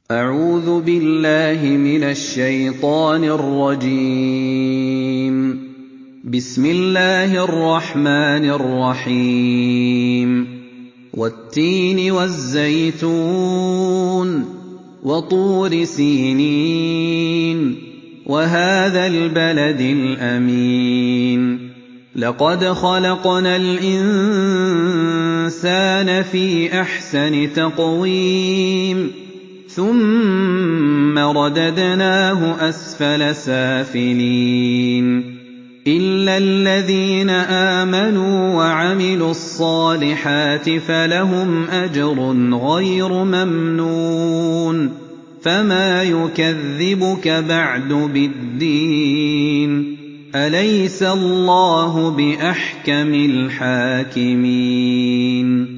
أعوذ بالله من الشيطان الرجيم. بسم الله الرحمن الرحيم. والتين والزيتون وطور سينين وهذا البلد الأمين لقد خلقنا الإنسان في أحسن تقويم ثم رددناه أسفل سافلين إلا الذين آمنوا وعملوا الصالحات فلهم أجر غير ممنون فما يكذبك بعد بالدين أليس الله بأحكم الحاكمين